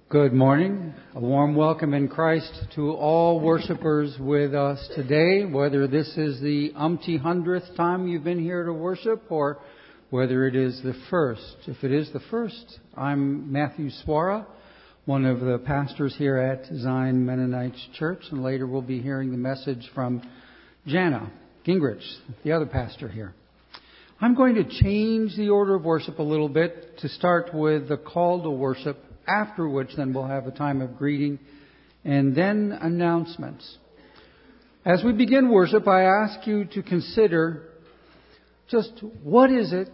Good morning. A warm welcome in Christ to all worshipers with us today, whether this is the umpty-hundredth time you've been here to worship or whether it is the first. If it is the first, I'm Matthew Swara, one of the pastors here at Zion Mennonite Church, and later we'll be hearing the message from Jana Gingrich, the other pastor here. I'm going to change the order of worship a little bit to start with the call to worship, after which then we'll have a time of greeting and then announcements. As we begin worship, I ask you to consider just what is it,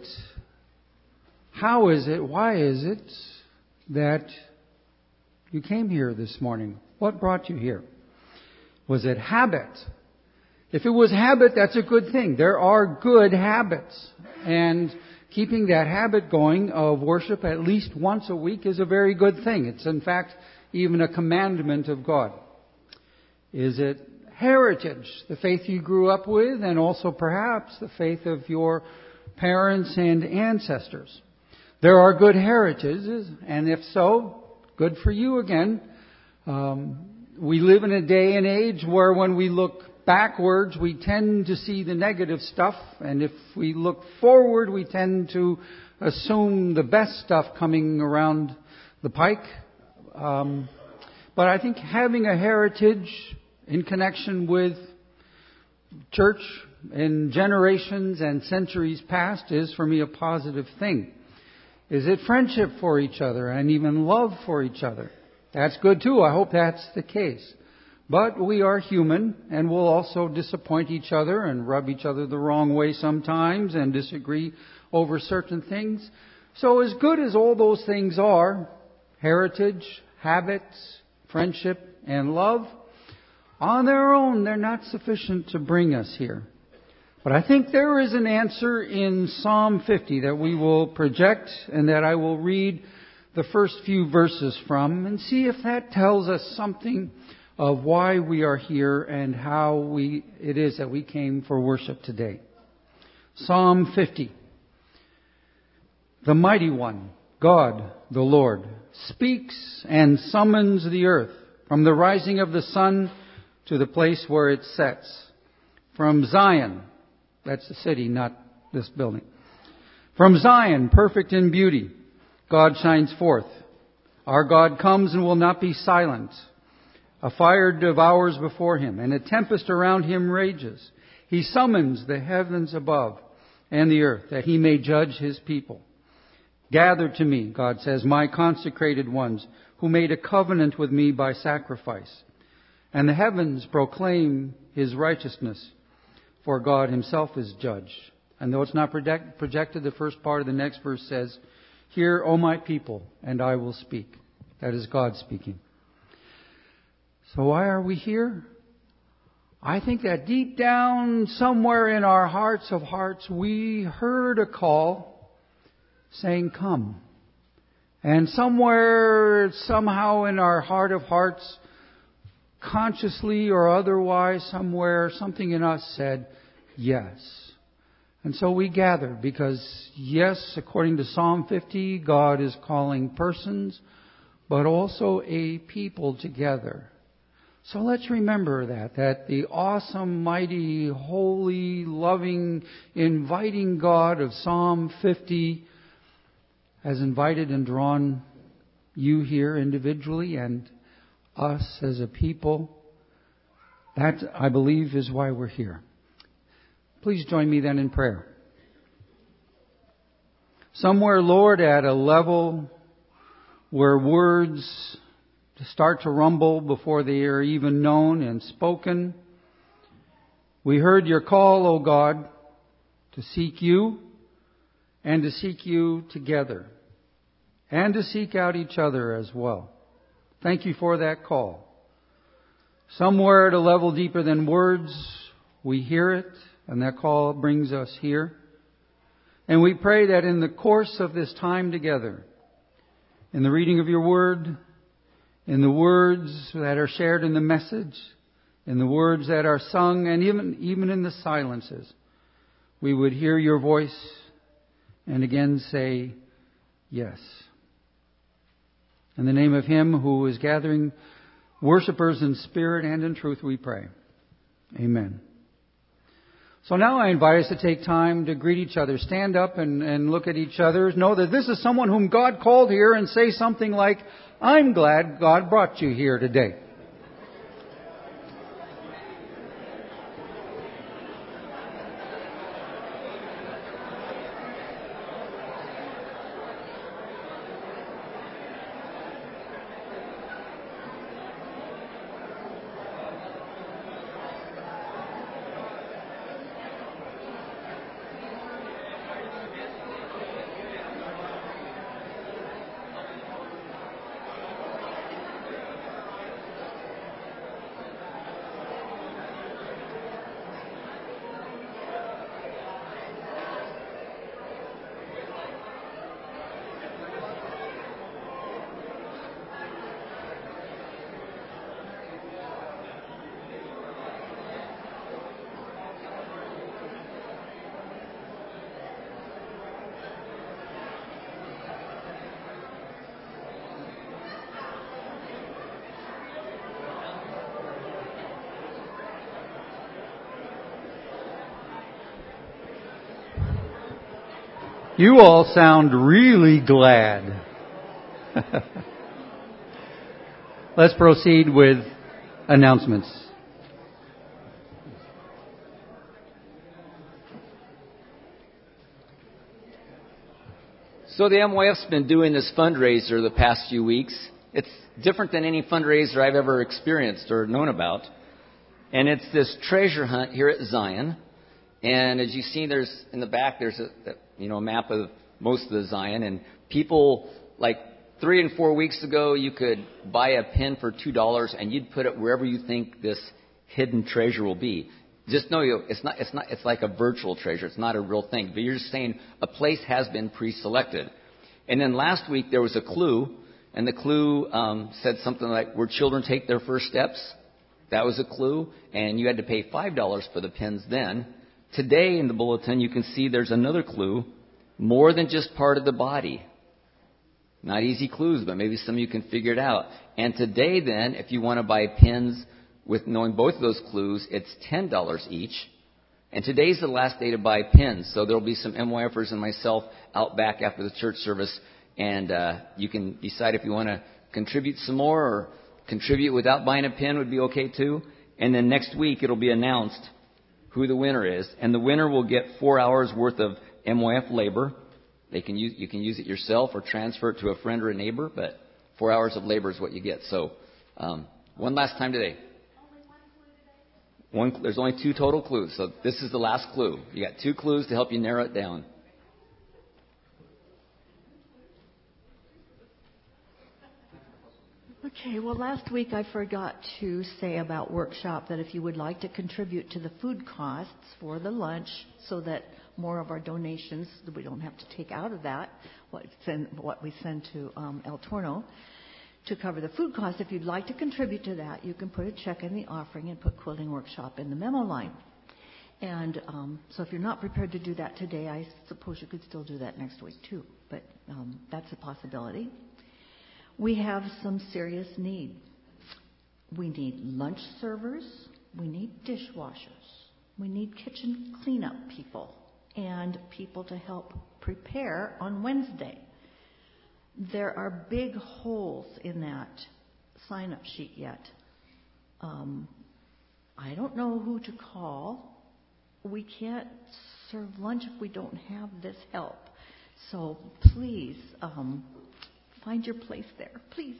how is it, why is it that you came here this morning? What brought you here? Was it habit? If it was habit, that's a good thing. There are good habits. And keeping that habit going of worship at least once a week is a very good thing. It's in fact even a commandment of God. Is it heritage, the faith you grew up with, and also perhaps the faith of your parents and ancestors? There are good heritages, and if so, good for you again. We live in a day and age where when we look backwards, we tend to see the negative stuff, and if we look forward, we tend to assume the best stuff coming around the pike. But I think having a heritage in connection with church in generations and centuries past is, for me, a positive thing. Is it friendship for each other and even love for each other? That's good too. I hope that's the case. But we are human, and we'll also disappoint each other and rub each other the wrong way sometimes and disagree over certain things. So as good as all those things are, heritage, habits, friendship, and love, on their own, they're not sufficient to bring us here. But I think there is an answer in Psalm 50 that we will project and that I will read the first few verses from and see if that tells us something of why we are here and how it is that we came for worship today. Psalm 50. The Mighty One, God the Lord, speaks and summons the earth from the rising of the sun to the place where it sets. From Zion, that's the city, not this building. From Zion, perfect in beauty, God shines forth. Our God comes and will not be silent. A fire devours before him, and a tempest around him rages. He summons the heavens above and the earth, that he may judge his people. Gather to me, God says, my consecrated ones, who made a covenant with me by sacrifice. And the heavens proclaim his righteousness, for God himself is judge. And though it's not projected, the first part of the next verse says, Hear, O my people, and I will speak. That is God speaking. So why are we here? I think that deep down, somewhere in our hearts of hearts, we heard a call saying, come. And somewhere, somehow in our heart of hearts, consciously or otherwise, somewhere, something in us said, yes. And so we gathered because, yes, according to Psalm 50, God is calling persons, but also a people together. So let's remember that the awesome, mighty, holy, loving, inviting God of Psalm 50 has invited and drawn you here individually and us as a people. That, I believe, is why we're here. Please join me then in prayer. Somewhere, Lord, at a level where words start to rumble before they are even known and spoken. We heard your call, O God, to seek you and to seek you together and to seek out each other as well. Thank you for that call. Somewhere at a level deeper than words, we hear it, and that call brings us here. And we pray that in the course of this time together, in the reading of your word, in the words that are shared in the message, in the words that are sung, and even in the silences, we would hear your voice and again say, yes. In the name of Him who is gathering worshipers in spirit and in truth, we pray. Amen. So now I invite us to take time to greet each other. Stand up and look at each other. Know that this is someone whom God called here, and say something like, "I'm glad God brought you here today." You all sound really glad. Let's proceed with announcements. So the MYF's been doing this fundraiser the past few weeks. It's different than any fundraiser I've ever experienced or known about. And it's this treasure hunt here at Zion. And as you see, there's in the back, there's a map of most of the Zion. And people, like 3 and 4 weeks ago, you could buy a pin for $2 and you'd put it wherever you think this hidden treasure will be. Just know it's like a virtual treasure. It's not a real thing. But you're just saying a place has been pre-selected. And then last week there was a clue, and the clue said something like, where children take their first steps. That was a clue, and you had to pay $5 for the pins then. Today in the bulletin you can see there's another clue, more than just part of the body. Not easy clues, but maybe some of you can figure it out. And today then, if you want to buy pins with knowing both of those clues, it's $10 each. And today's the last day to buy pins, so there'll be some MYFers and myself out back after the church service, and you can decide if you want to contribute some more, or contribute without buying a pin would be okay too. And then next week it'll be announced who the winner is, and the winner will get 4 hours worth of MYF labor. You can use it yourself or transfer it to a friend or a neighbor, but 4 hours of labor is what you get. So one last time today. There's only 2 total clues, so this is the last clue. You got 2 clues to help you narrow it down. Okay, well, last week I forgot to say about workshop that if you would like to contribute to the food costs for the lunch, so that more of our donations, we don't have to take out of that, what we send to El Torno, to cover the food costs. If you'd like to contribute to that, you can put a check in the offering and put Quilting Workshop in the memo line. And so if you're not prepared to do that today, I suppose you could still do that next week too. But that's a possibility. We have some serious need. We need lunch servers. We need dishwashers. We need kitchen cleanup people and people to help prepare on Wednesday. There are big holes in that sign-up sheet yet. I don't know who to call. We can't serve lunch if we don't have this help. So please, find your place there, please.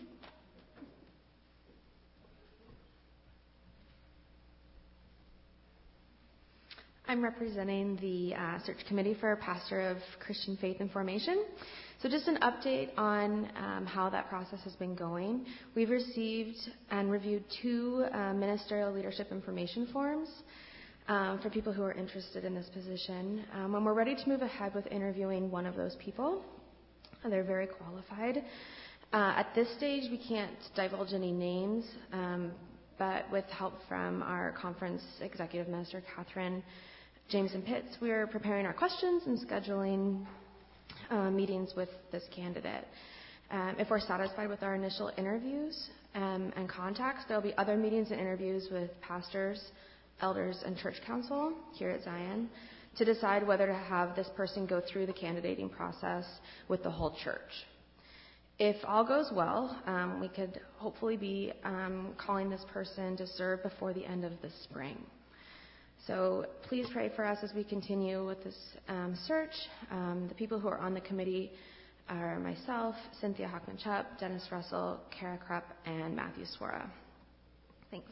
I'm representing the search committee for Pastor of Christian Faith and Formation. So just an update on how that process has been going. We've received and reviewed 2 ministerial leadership information forms for people who are interested in this position. When we're ready to move ahead with interviewing one of those people, they're very qualified. At this stage, we can't divulge any names, but with help from our conference executive minister, Catherine Jameson Pitts, we are preparing our questions and scheduling meetings with this candidate. If we're satisfied with our initial interviews and contacts, there will be other meetings and interviews with pastors, elders, and church council here at Zion to decide whether to have this person go through the candidating process with the whole church. If all goes well, we could hopefully be calling this person to serve before the end of the spring. So please pray for us as we continue with this search. The people who are on the committee are myself, Cynthia Hockman-Chupp, Dennis Russell, Kara Krupp, and Matthew Swara. Thanks.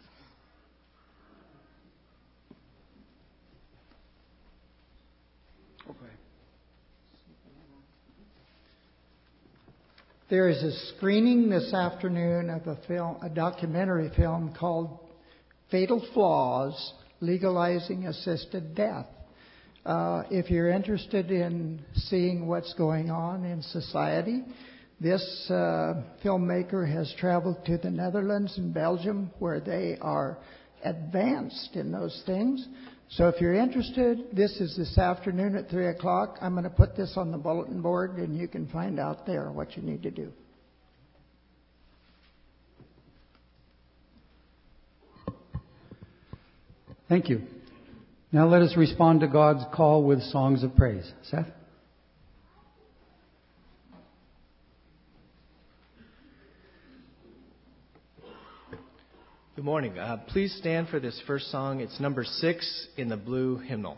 Okay. There is a screening this afternoon of a documentary film called Fatal Flaws, Legalizing Assisted Death. If you're interested in seeing what's going on in society, this filmmaker has traveled to the Netherlands and Belgium where they are advanced in those things. So if you're interested, this is this afternoon at 3 o'clock. I'm going to put this on the bulletin board, and you can find out there what you need to do. Thank you. Now let us respond to God's call with songs of praise. Seth? Good morning. Please stand for this first song. It's number 6 in the blue hymnal.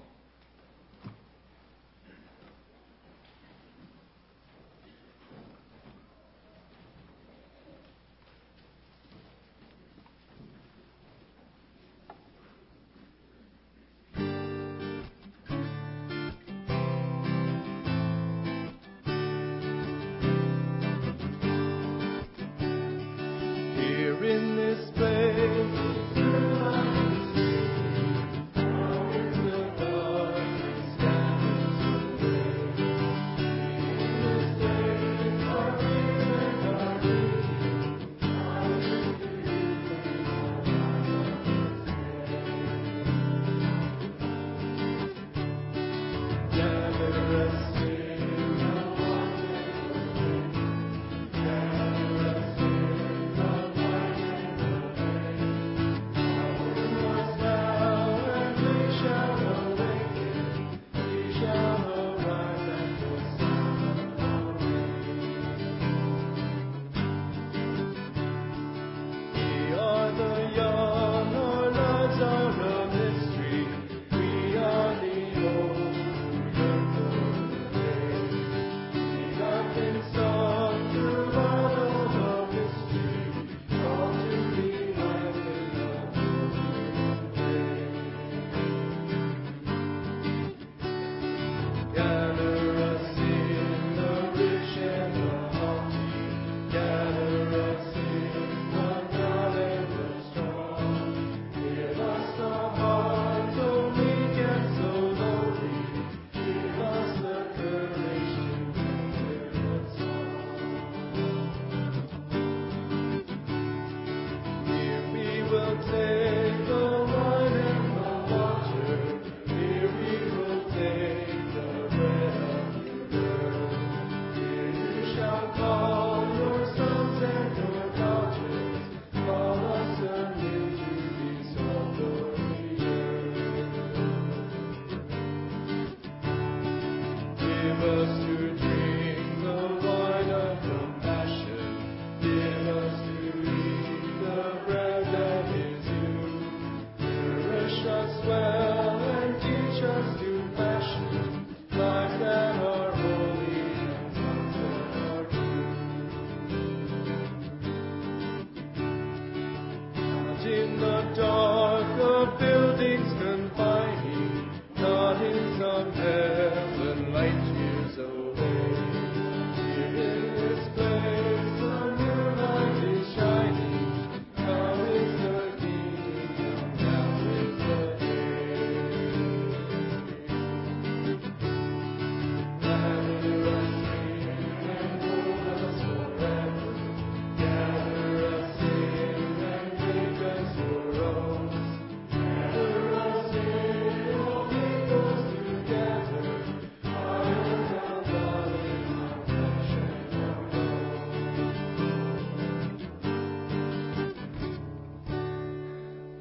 Give us to eat the bread that is you.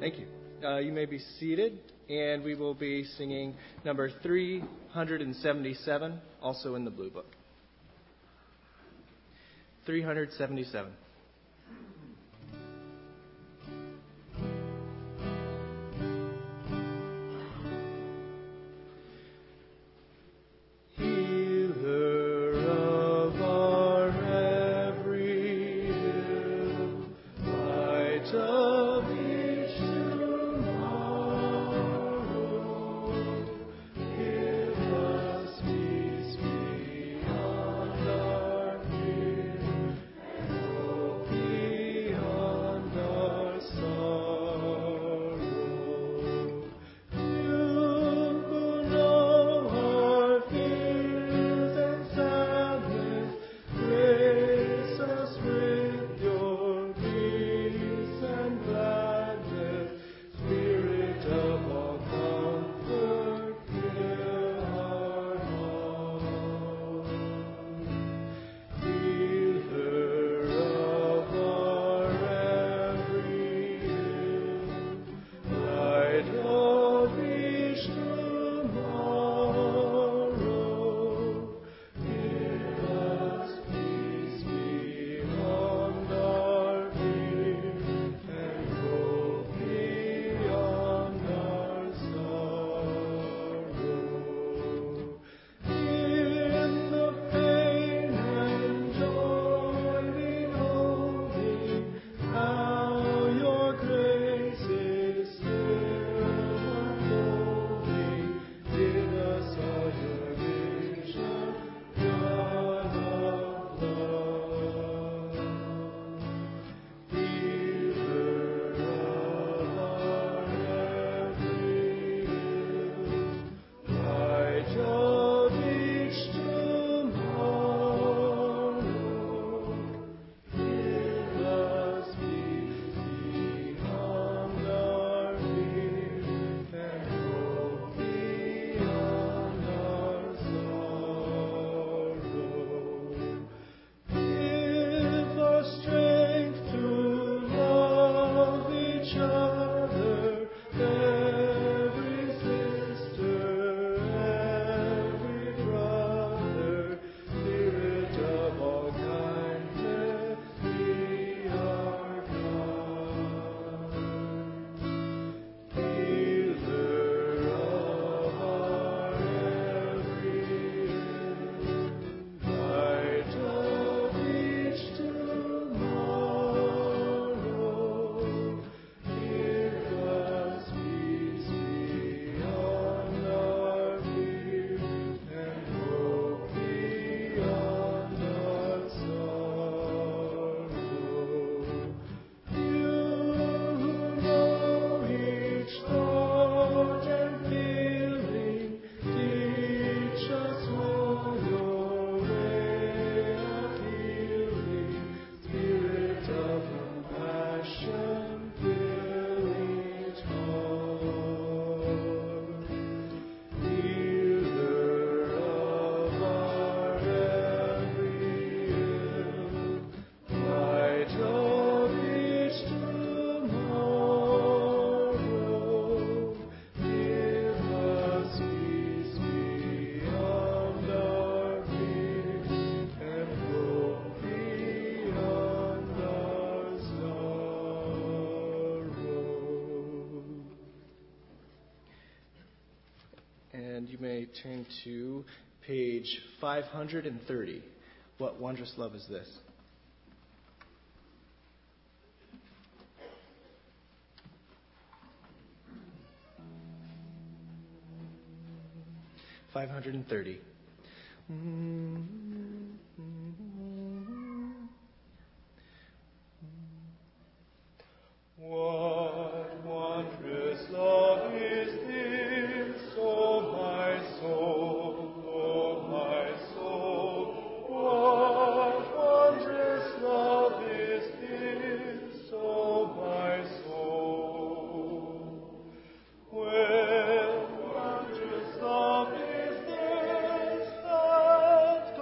Thank you. You may be seated, and we will be singing number 377, also in the blue book. 377. And you may turn to page 530. What wondrous love is this? $530. What wondrous love is this, O my soul, O my soul? What wondrous love is this, O my soul? What wondrous love is this that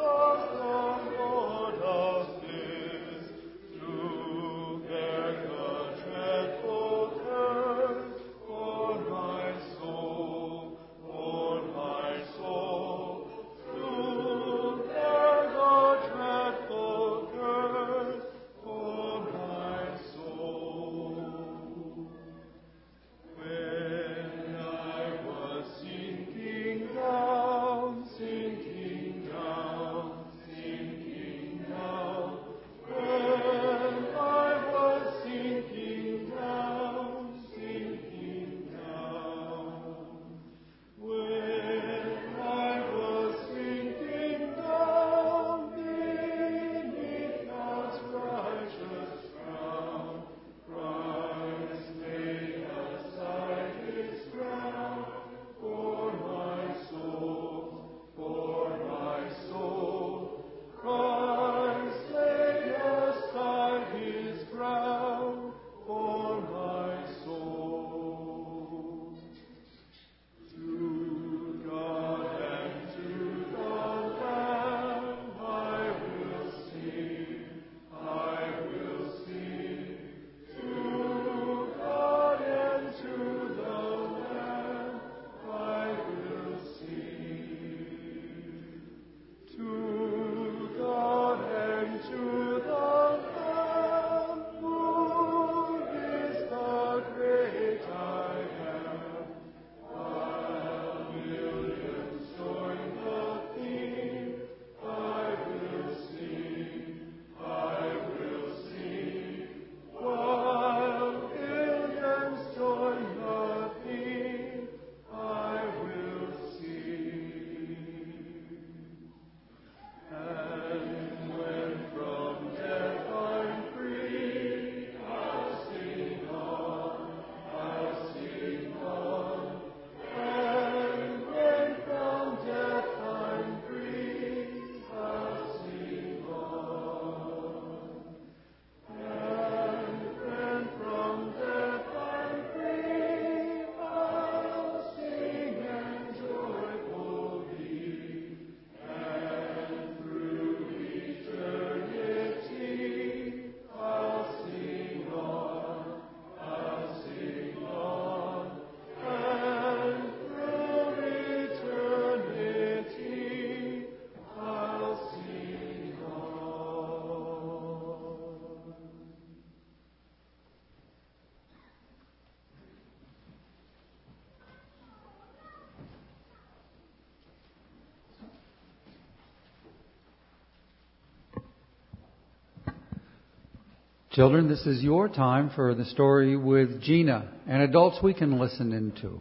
Children, this is your time for the story with Gina, and adults we can listen into.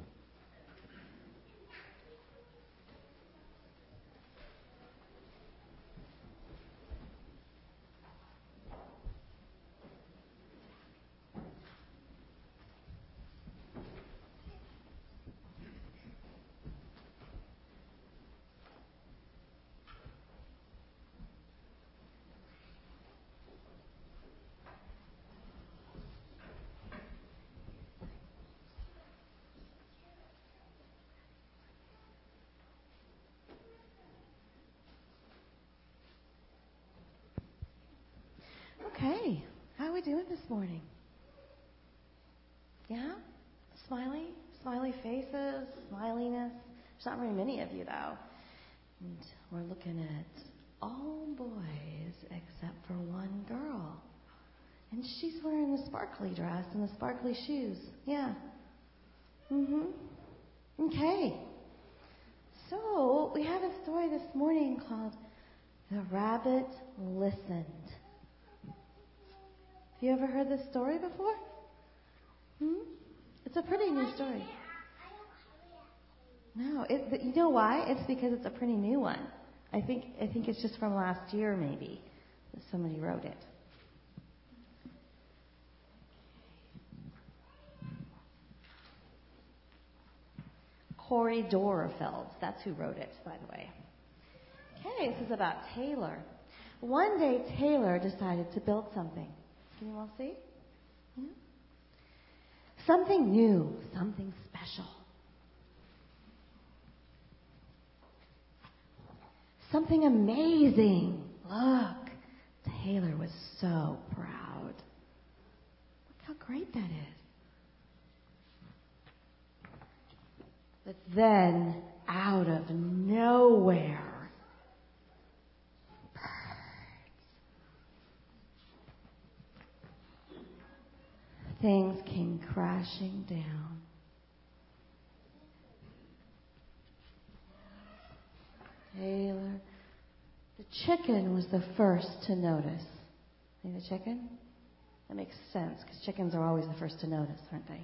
Okay, how are we doing this morning? Yeah? Smiley faces, smiliness. There's not very many of you, though. And we're looking at all boys except for one girl. And she's wearing the sparkly dress and the sparkly shoes. Yeah. Okay. So, we have a story this morning called The Rabbit Listened. Have you ever heard this story before? It's a pretty new story. No, you know why? It's because it's a pretty new one. I think it's just from last year, maybe, that somebody wrote it. Corey Dorfeld, that's who wrote it, by the way. Okay, this is about Taylor. One day, Taylor decided to build something. Can you all see? Yeah. Something new, something special. Something amazing. Look, Taylor was so proud. Look how great that is. But then, out of nowhere, things came crashing down. Taylor. The chicken was the first to notice. See the chicken? That makes sense, because chickens are always the first to notice, aren't they?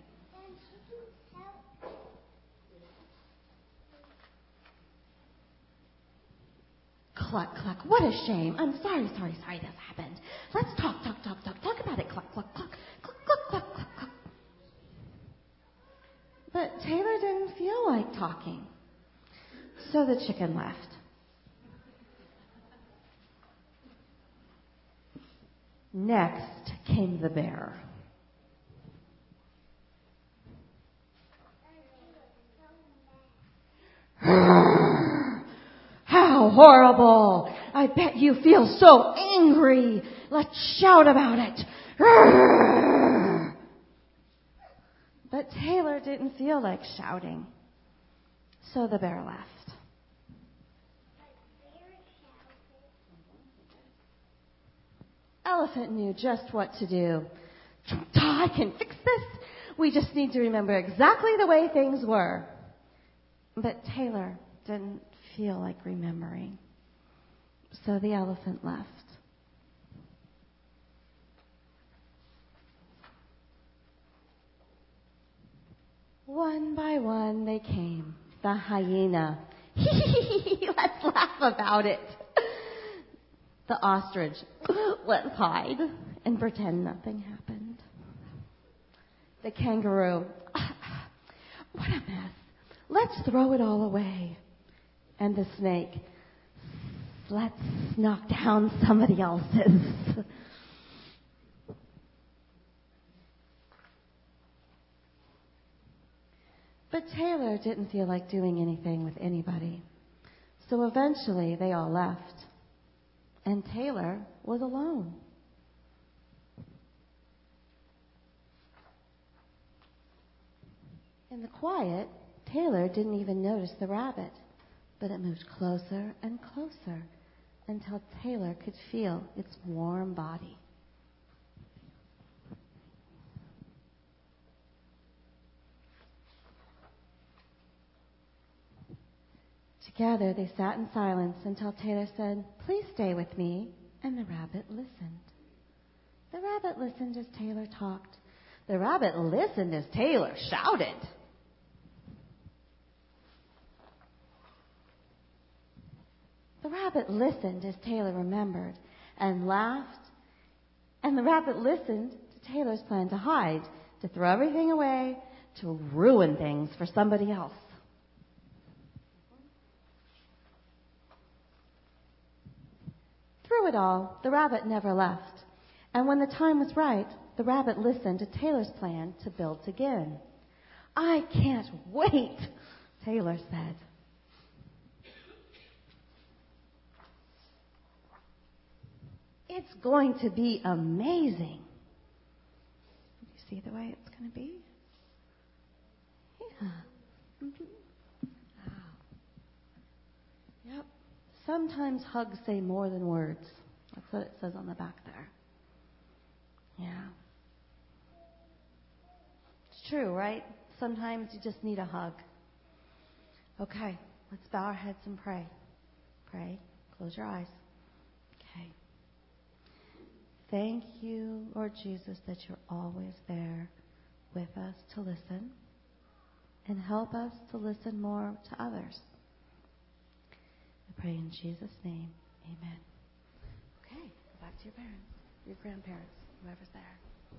Cluck, cluck. What a shame. I'm sorry this happened. Let's talk about it. Cluck, cluck, cluck. Cluck, cluck, cluck, cluck, cluck. But Taylor didn't feel like talking. So the chicken left. Next came the bear. How horrible! I bet you feel so angry. Let's shout about it. But Taylor didn't feel like shouting. So the bear left. Elephant knew just what to do. I can fix this. We just need to remember exactly the way things were. But Taylor didn't feel like remembering. So the elephant left. One by one they came. The hyena. Let's laugh about it. The ostrich. Let's hide and pretend nothing happened. The kangaroo. What a mess. Let's throw it all away. And the snake. Let's knock down somebody else's. But Taylor didn't feel like doing anything with anybody. So eventually they all left. And Taylor was alone. In the quiet, Taylor didn't even notice the rabbit. But it moved closer and closer until Taylor could feel its warm body. Together they sat in silence until Taylor said, "Please stay with me," and the rabbit listened. The rabbit listened as Taylor talked. The rabbit listened as Taylor shouted. The rabbit listened as Taylor remembered and laughed. And the rabbit listened to Taylor's plan to hide, to throw everything away, to ruin things for somebody else. Through it all, the rabbit never left. And when the time was right, the rabbit listened to Taylor's plan to build again. I can't wait, Taylor said. It's going to be amazing. You see the way it's going to be? Yeah. Wow. Yep. Sometimes hugs say more than words. That's what it says on the back there. Yeah. It's true, right? Sometimes you just need a hug. Okay, let's bow our heads and pray. Pray. Close your eyes. Okay. Thank you, Lord Jesus, that you're always there with us to listen and help us to listen more to others. I pray in Jesus' name. Amen. Okay, go back to your parents, your grandparents, whoever's there.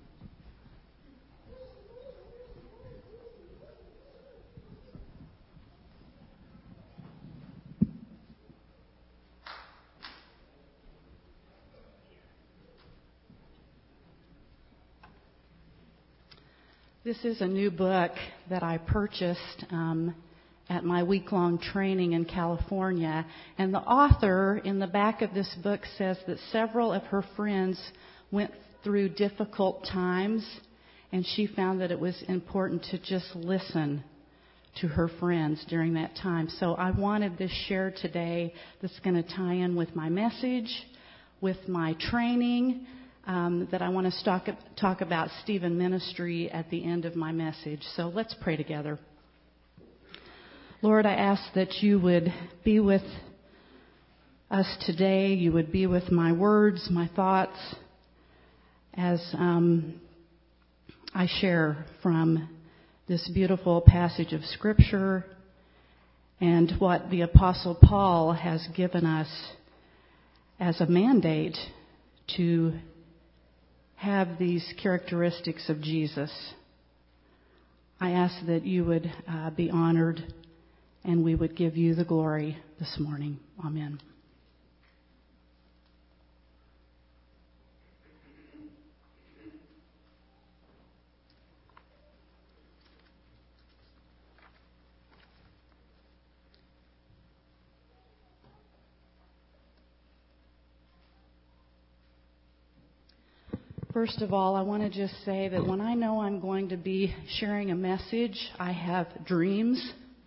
This is a new book that I purchased at my week-long training in California. And the author in the back of this book says that several of her friends went through difficult times, and she found that it was important to just listen to her friends during that time. So I wanted this shared today that's going to tie in with my message, with my training, that I want to talk about Stephen Ministry at the end of my message. So let's pray together. Lord, I ask that you would be with us today. You would be with my words, my thoughts, as I share from this beautiful passage of Scripture and what the Apostle Paul has given us as a mandate to have these characteristics of Jesus. I ask that you would be honored and we would give you the glory this morning. Amen. First of all, I want to just say that when I know I'm going to be sharing a message, I have dreams.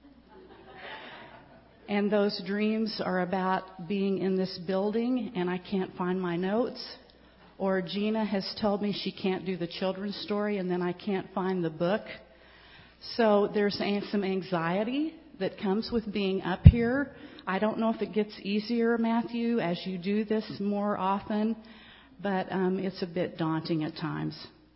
And those dreams are about being in this building and I can't find my notes. Or Gina has told me she can't do the children's story and then I can't find the book. So there's some anxiety that comes with being up here. I don't know if it gets easier, Matthew, as you do this more often. But it's a bit daunting at times.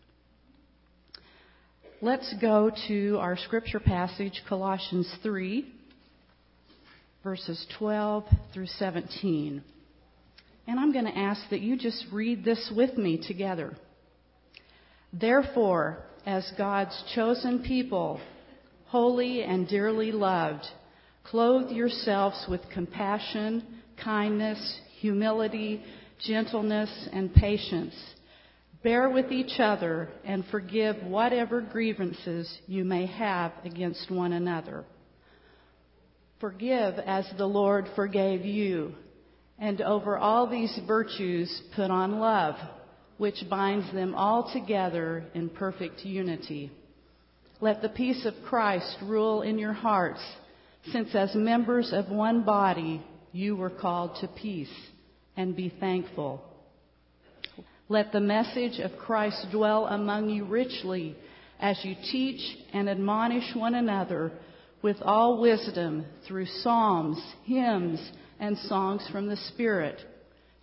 Let's go to our scripture passage, Colossians 3, verses 12 through 17. And I'm going to ask that you just read this with me together. Therefore, as God's chosen people, holy and dearly loved, clothe yourselves with compassion, kindness, humility, gentleness, and patience. Bear with each other and forgive whatever grievances you may have against one another. Forgive as the Lord forgave you. And over all these virtues put on love, which binds them all together in perfect unity. Let the peace of Christ rule in your hearts, since as members of one body you were called to peace. And be thankful. Let the message of Christ dwell among you richly as you teach and admonish one another with all wisdom through psalms, hymns, and songs from the Spirit,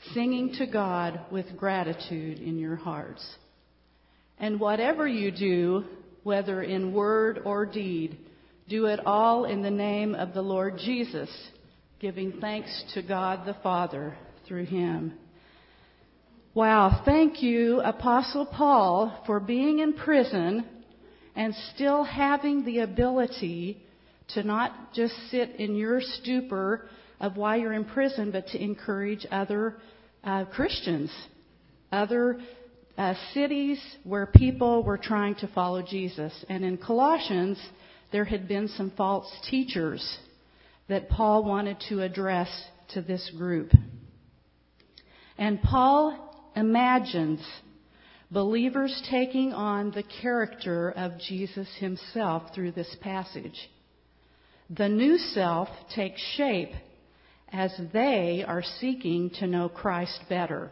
singing to God with gratitude in your hearts. And whatever you do, whether in word or deed, do it all in the name of the Lord Jesus, giving thanks to God the Father through him. Wow, thank you, Apostle Paul, for being in prison and still having the ability to not just sit in your stupor of why you're in prison, but to encourage other Christians, other cities where people were trying to follow Jesus. And in Colossians, there had been some false teachers that Paul wanted to address to this group. And Paul imagines believers taking on the character of Jesus himself through this passage. The new self takes shape as they are seeking to know Christ better.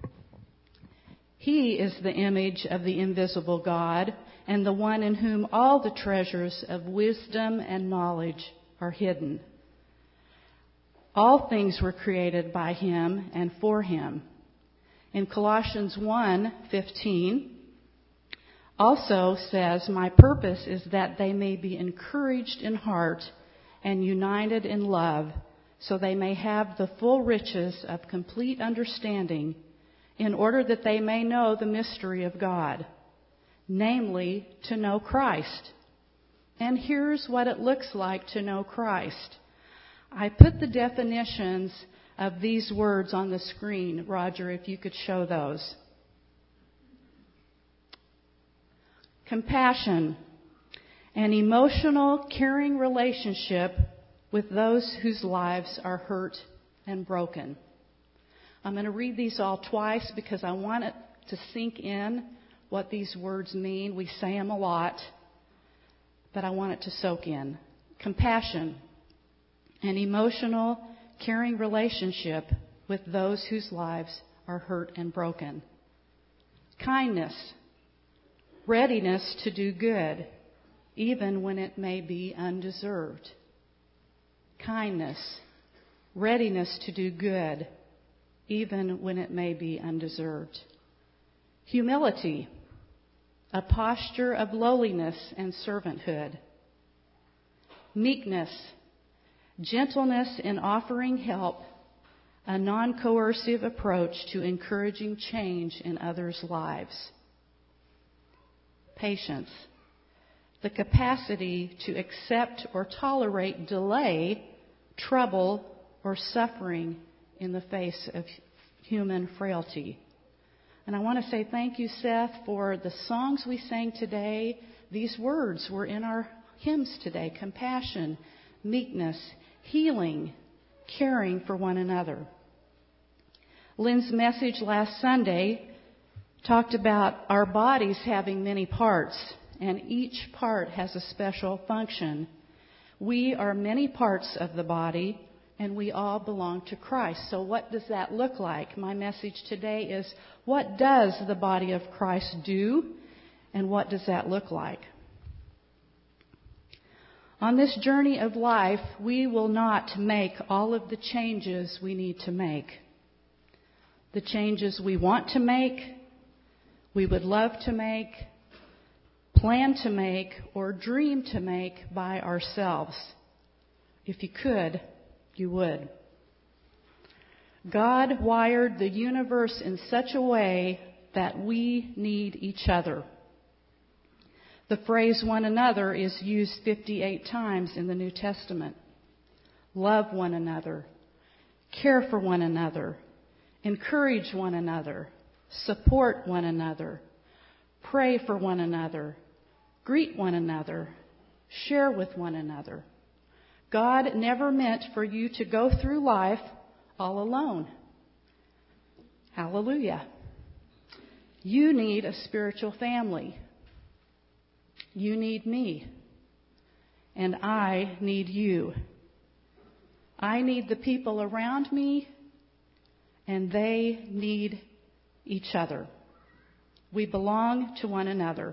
He is the image of the invisible God and the one in whom all the treasures of wisdom and knowledge are hidden. All things were created by him and for him. In Colossians 1:15 also says, "My purpose is that they may be encouraged in heart and united in love, so they may have the full riches of complete understanding, in order that they may know the mystery of God, namely, to know Christ." And here's what it looks like to know Christ. I put the definitions of these words on the screen. Roger, if you could show those. Compassion, an emotional, caring relationship with those whose lives are hurt and broken. I'm going to read these all twice because I want it to sink in what these words mean. We say them a lot, but I want it to soak in. Compassion, an emotional, caring relationship with those whose lives are hurt and broken. Kindness, readiness to do good, even when it may be undeserved. Kindness, readiness to do good, even when it may be undeserved. Humility, a posture of lowliness and servanthood. Meekness, gentleness in offering help, a non-coercive approach to encouraging change in others' lives. Patience, the capacity to accept or tolerate delay, trouble, or suffering in the face of human frailty. And I want to say thank you, Seth, for the songs we sang today. These words were in our hymns today. Compassion, meekness, healing, caring for one another. Lynn's message last Sunday talked about our bodies having many parts, and each part has a special function. We are many parts of the body, and we all belong to Christ. So what does that look like? My message today is, what does the body of Christ do, and what does that look like? On this journey of life, we will not make all of the changes we need to make. The changes we want to make, we would love to make, plan to make, or dream to make by ourselves. If you could, you would. God wired the universe in such a way that we need each other. The phrase one another is used 58 times in the New Testament. Love one another, care for one another, encourage one another, support one another, pray for one another, greet one another, share with one another. God never meant for you to go through life all alone. Hallelujah. You need a spiritual family. You need me. And I need you. I need the people around me, and they need each other. We belong to one another.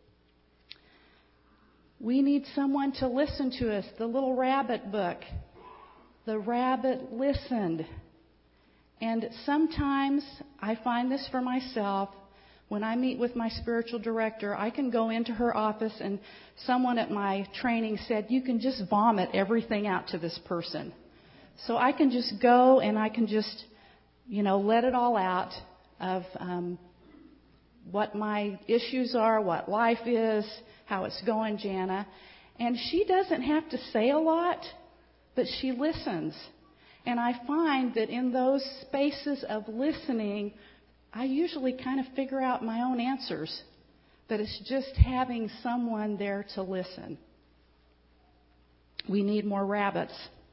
We need someone to listen to us. The little rabbit book. The rabbit listened. And sometimes I find this for myself. When I meet with my spiritual director, I can go into her office and someone at my training said, you can just vomit everything out to this person. So I can just go and I can just, let it all out of what my issues are, what life is, how it's going, Jana. And she doesn't have to say a lot, but she listens. And I find that in those spaces of listening, I usually kind of figure out my own answers, but it's just having someone there to listen. We need more rabbits.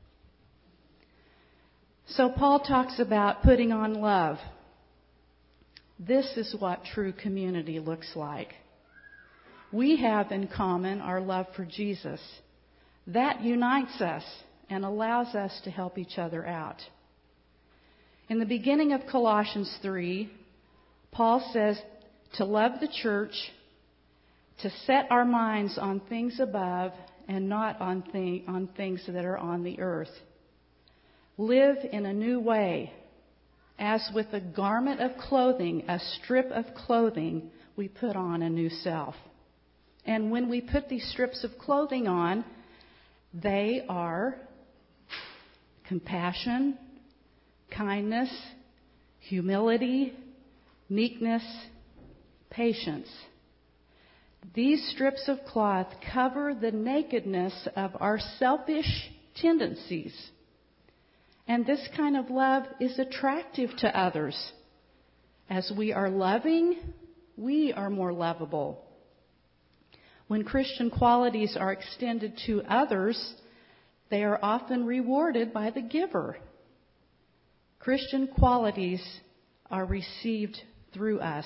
So Paul talks about putting on love. This is what true community looks like. We have in common our love for Jesus. That unites us and allows us to help each other out. In the beginning of Colossians 3, Paul says to love the church, to set our minds on things above and not on things that are on the earth. Live in a new way. As with a garment of clothing, a strip of clothing, we put on a new self. And when we put these strips of clothing on, they are compassion, kindness, humility, meekness, patience. These strips of cloth cover the nakedness of our selfish tendencies. And this kind of love is attractive to others. As we are loving, we are more lovable. When Christian qualities are extended to others, they are often rewarded by the giver. Christian qualities are received through us.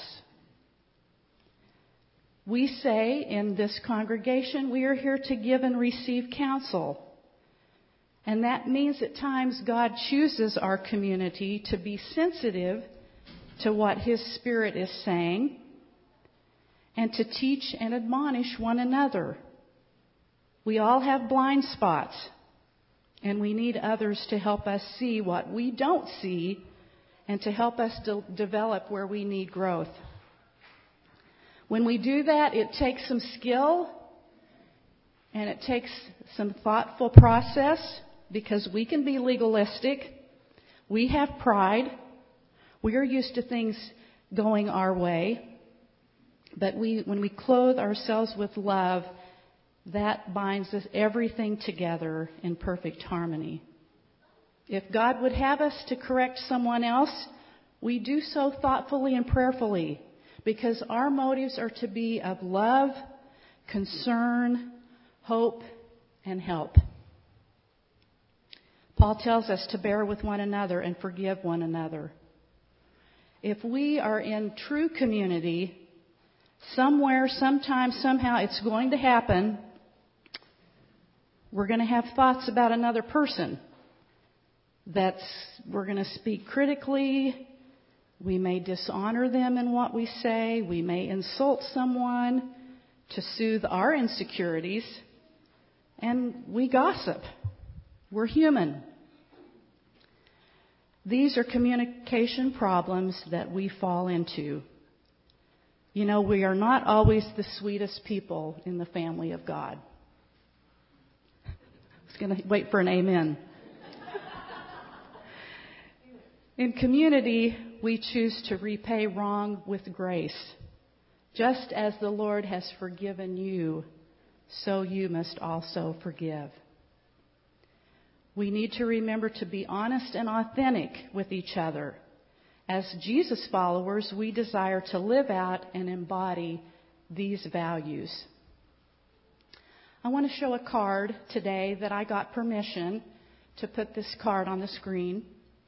We say in this congregation, we are here to give and receive counsel. And that means at times God chooses our community to be sensitive to what His Spirit is saying and to teach and admonish one another. We all have blind spots, and we need others to help us see what we don't see and to help us develop where we need growth. When we do that, it takes some skill and it takes some thoughtful process because we can be legalistic. We have pride. We are used to things going our way. But when we clothe ourselves with love, that binds us everything together in perfect harmony. If God would have us to correct someone else, we do so thoughtfully and prayerfully because our motives are to be of love, concern, hope, and help. Paul tells us to bear with one another and forgive one another. If we are in true community, somewhere, sometime, somehow, it's going to happen. We're going to have thoughts about another person. We're going to speak critically. We may dishonor them in what we say. We may insult someone to soothe our insecurities. And we gossip. We're human. These are communication problems that we fall into. We are not always the sweetest people in the family of God. I was going to wait for an amen. In community, we choose to repay wrong with grace. Just as the Lord has forgiven you, so you must also forgive. We need to remember to be honest and authentic with each other. As Jesus followers, we desire to live out and embody these values. I want to show a card today that I got permission to put this card on the screen.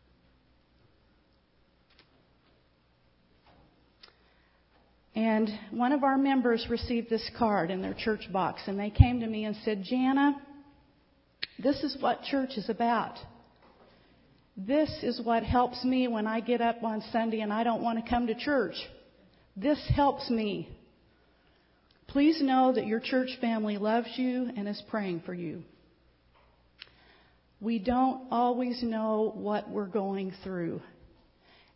And one of our members received this card in their church box, and they came to me and said, Jana, this is what church is about. This is what helps me when I get up on Sunday and I don't want to come to church. This helps me. Please know that your church family loves you and is praying for you. We don't always know what we're going through.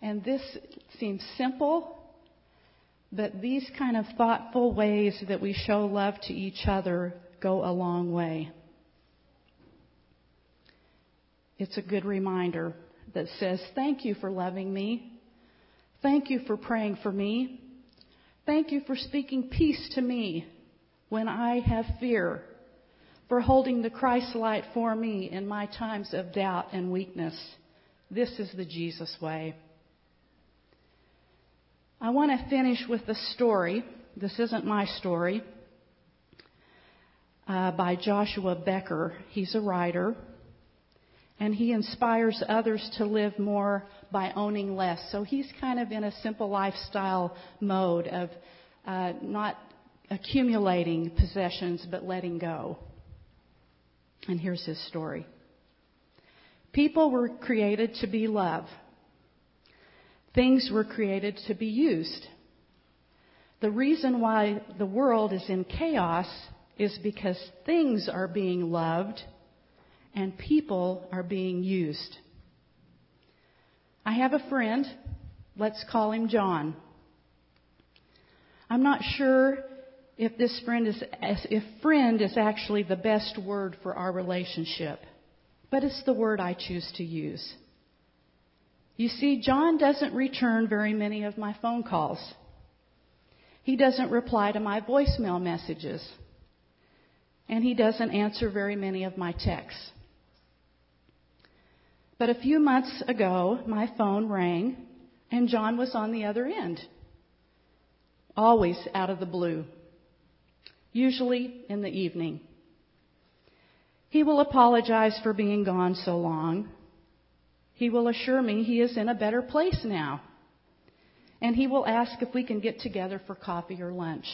And this seems simple, but these kind of thoughtful ways that we show love to each other go a long way. It's a good reminder that says, thank you for loving me. Thank you for praying for me. Thank you for speaking peace to me when I have fear, for holding the Christ light for me in my times of doubt and weakness. This is the Jesus way. I want to finish with a story. This isn't my story. By Joshua Becker. He's a writer. And he inspires others to live more by owning less. So he's kind of in a simple lifestyle mode of not accumulating possessions, but letting go. And here's his story. People were created to be loved. Things were created to be used. The reason why the world is in chaos is because things are being loved and people are being used. I have a friend. Let's call him John. I'm not sure if this friend is actually the best word for our relationship, but it's the word I choose to use. You see, John doesn't return very many of my phone calls. He doesn't reply to my voicemail messages. And he doesn't answer very many of my texts. But a few months ago, my phone rang, and John was on the other end. Always out of the blue. Usually in the evening. He will apologize for being gone so long. He will assure me he is in a better place now. And he will ask if we can get together for coffee or lunch.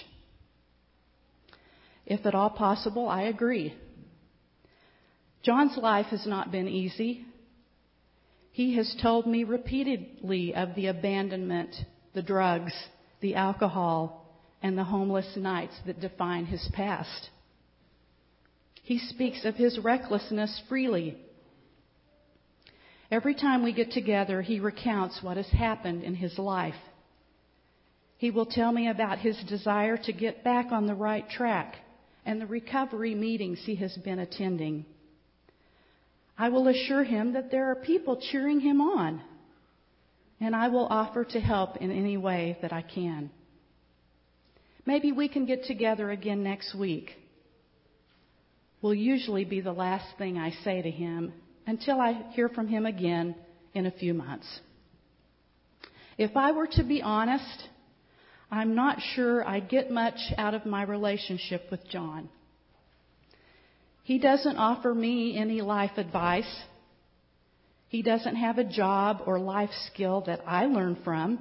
If at all possible, I agree. John's life has not been easy. He has told me repeatedly of the abandonment, the drugs, the alcohol, and the homeless nights that define his past. He speaks of his recklessness freely. Every time we get together, he recounts what has happened in his life. He will tell me about his desire to get back on the right track and the recovery meetings he has been attending. I will assure him that there are people cheering him on, and I will offer to help in any way that I can. Maybe we can get together again next week. Will usually be the last thing I say to him until I hear from him again in a few months. If I were to be honest, I'm not sure I get much out of my relationship with John. He doesn't offer me any life advice. He doesn't have a job or life skill that I learn from.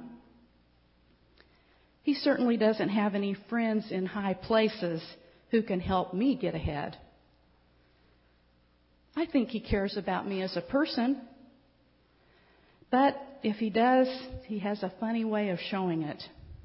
He certainly doesn't have any friends in high places who can help me get ahead. I think he cares about me as a person. But if he does, he has a funny way of showing it.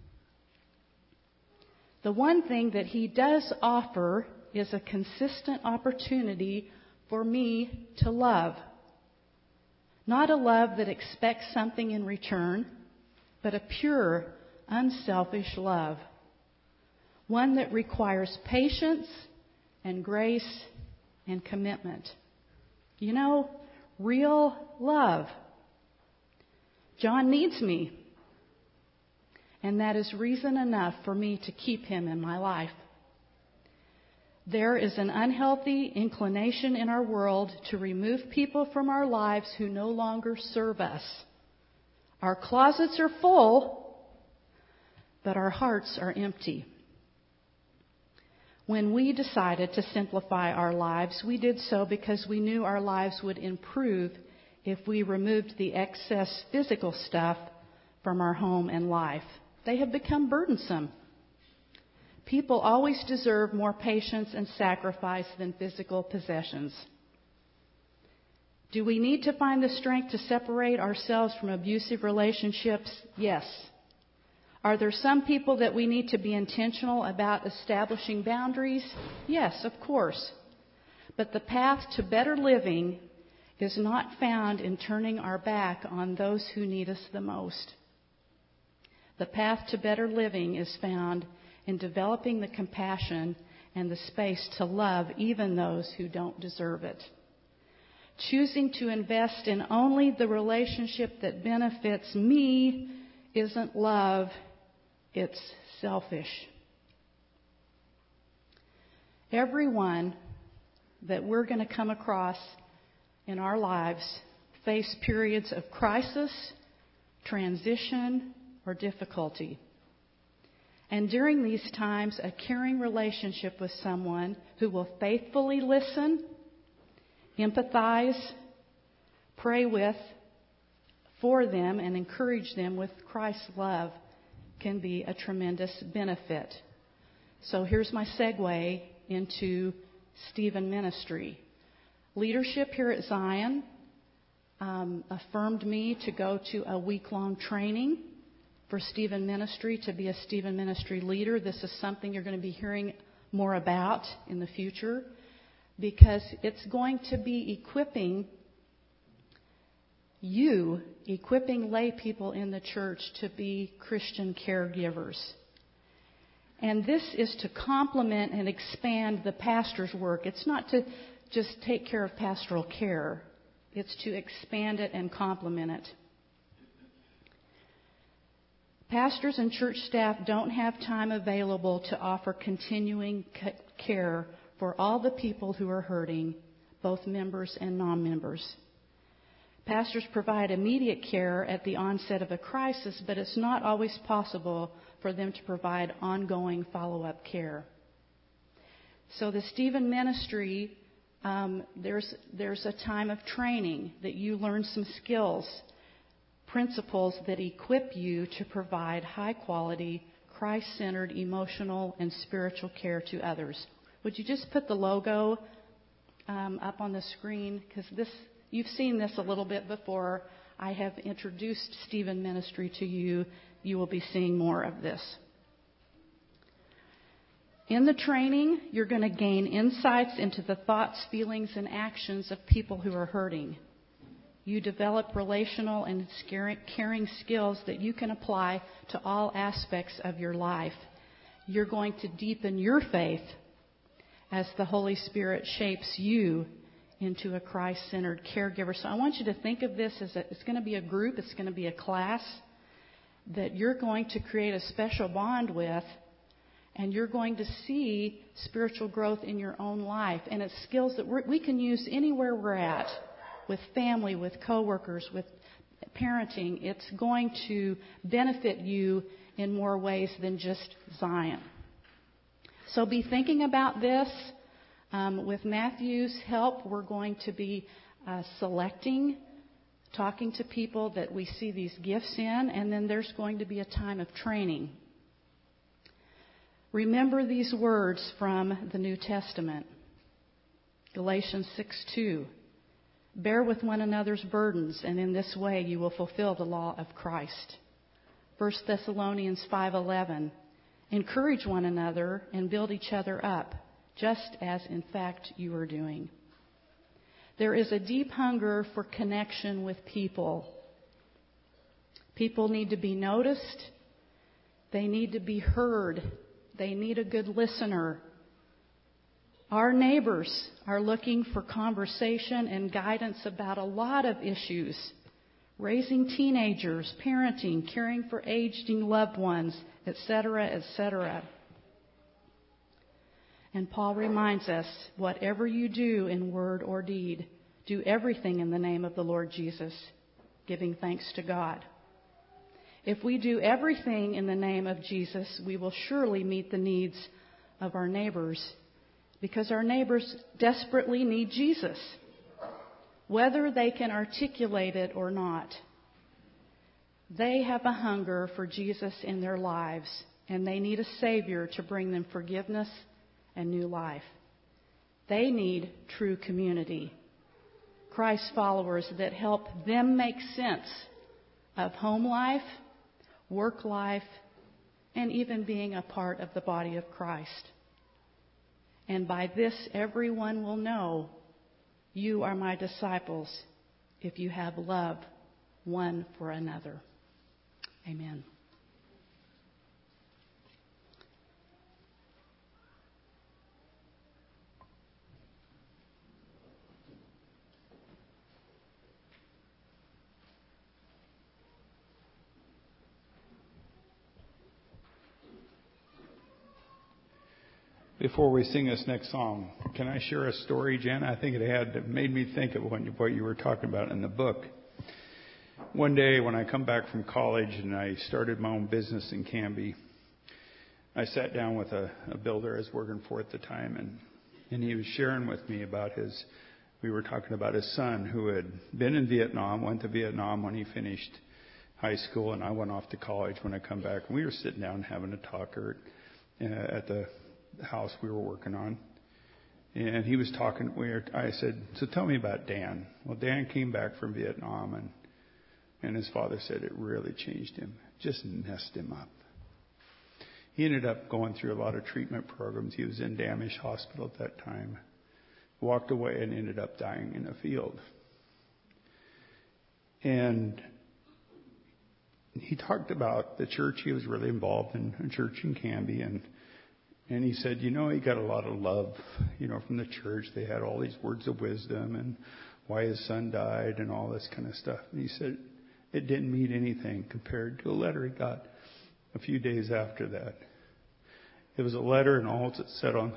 The one thing that he does offer is a consistent opportunity for me to love. Not a love that expects something in return, but a pure, unselfish love. One that requires patience and grace and commitment. You know, real love. John needs me. And that is reason enough for me to keep him in my life. There is an unhealthy inclination in our world to remove people from our lives who no longer serve us. Our closets are full, but our hearts are empty. When we decided to simplify our lives, we did so because we knew our lives would improve if we removed the excess physical stuff from our home and life. They have become burdensome. People always deserve more patience and sacrifice than physical possessions. Do we need to find the strength to separate ourselves from abusive relationships? Yes. Are there some people that we need to be intentional about establishing boundaries? Yes, of course. But the path to better living is not found in turning our back on those who need us the most. The path to better living is found in developing the compassion and the space to love even those who don't deserve it. Choosing to invest in only the relationship that benefits me isn't love, it's selfish. Everyone that we're going to come across in our lives face periods of crisis, transition, or difficulty. And during these times, a caring relationship with someone who will faithfully listen, empathize, pray with, for them, and encourage them with Christ's love can be a tremendous benefit. So here's my segue into Stephen Ministry. Leadership here at Zion affirmed me to go to a week-long training for Stephen Ministry, to be a Stephen Ministry leader. This is something you're going to be hearing more about in the future, because it's going to be equipping lay people in the church to be Christian caregivers. And this is to complement and expand the pastor's work. It's not to just take care of pastoral care. It's to expand it and complement it. Pastors and church staff don't have time available to offer continuing care for all the people who are hurting, both members and non-members. Pastors provide immediate care at the onset of a crisis, but it's not always possible for them to provide ongoing follow-up care. So the Stephen Ministry, there's a time of training that you learn some skills, principles that equip you to provide high-quality, Christ-centered emotional and spiritual care to others. Would you just put the logo up on the screen? Because you've seen this a little bit before. I have introduced Stephen Ministry to you. You will be seeing more of this. In the training, you're going to gain insights into the thoughts, feelings, and actions of people who are hurting. You develop relational and caring skills that you can apply to all aspects of your life. You're going to deepen your faith as the Holy Spirit shapes you into a Christ-centered caregiver. So I want you to think of this as it's going to be a group, it's going to be a class that you're going to create a special bond with, and you're going to see spiritual growth in your own life. And it's skills that we can use anywhere we're at, with family, with coworkers, with parenting. It's going to benefit you in more ways than just Zion. So be thinking about this. With Matthew's help, we're going to be selecting, talking to people that we see these gifts in, and then there's going to be a time of training. Remember these words from the New Testament. Galatians 6:2. Bear with one another's burdens, and in this way you will fulfill the law of Christ. 1 Thessalonians 5:11. Encourage one another and build each other up, just as in fact you are doing. There is a deep hunger for connection with people. People need to be noticed. They need to be heard. They need a good listener. Our neighbors are looking for conversation and guidance about a lot of issues. Raising teenagers, parenting, caring for aging loved ones, etc., etc. And Paul reminds us, whatever you do in word or deed, do everything in the name of the Lord Jesus, giving thanks to God. If we do everything in the name of Jesus, we will surely meet the needs of our neighbors, because our neighbors desperately need Jesus, whether they can articulate it or not. They have a hunger for Jesus in their lives, and they need a Savior to bring them forgiveness and new life. They need true community, Christ followers that help them make sense of home life, work life, and even being a part of the body of Christ. And by this, everyone will know You are my disciples if you have love one for another. Amen. Before we sing this next song, can I share a story, Jen? I think it made me think of what you were talking about in the book. One day when I come back from college and I started my own business in Canby, I sat down with a builder I was working for at the time, and he was sharing with me about we were talking about his son who had been in Vietnam, went to Vietnam when he finished high school, and I went off to college when I come back. And we were sitting down having a talk at the house we were working on. And he was talking, I said, so tell me about Dan. Well, Dan came back from Vietnam, and his father said it really changed him, just messed him up. He ended up going through a lot of treatment programs. He was in Damish Hospital at that time. Walked away and ended up dying in a field. And he talked about the church. He was really involved in a church in Canby, and he said, he got a lot of love, from the church. They had all these words of wisdom and why his son died and all this kind of stuff. And he said it didn't mean anything compared to a letter he got a few days after that. It was a letter, and all it said on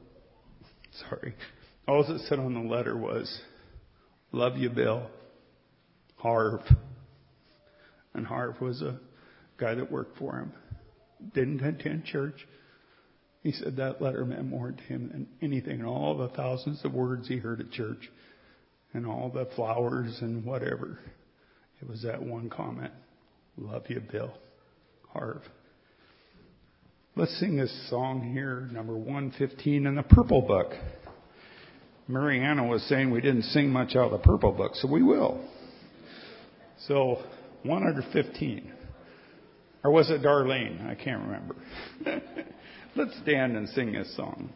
the letter was, "Love you, Bill. Harv." And Harv was a guy that worked for him. Didn't attend church. He said that letter meant more to him than anything, and all the thousands of words he heard at church, and all the flowers and whatever. It was that one comment, "Love you, Bill. Harv." Let's sing this song here, number 115 in the Purple Book. Mariana was saying we didn't sing much out of the Purple Book, so we will. So, 115. Or was it Darlene? I can't remember. Let's stand and sing this song.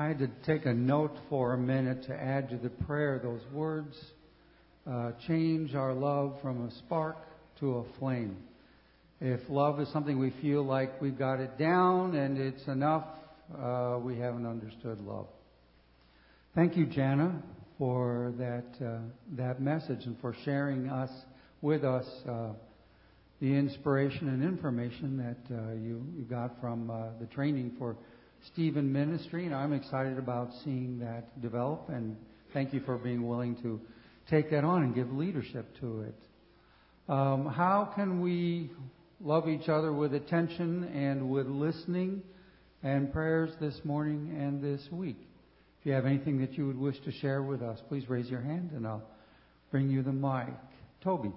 I had to take a note for a minute to add to the prayer. Those words, change our love from a spark to a flame. If love is something we feel like we've got it down and it's enough, we haven't understood love. Thank you, Jana, for that message and for sharing with us the inspiration and information that you got from the training for Stephen Ministry. And I'm excited about seeing that develop. And thank you for being willing to take that on and give leadership to it. How can we love each other with attention and with listening and prayers this morning and this week? If you have anything that you would wish to share with us, please raise your hand and I'll bring you the mic. Toby.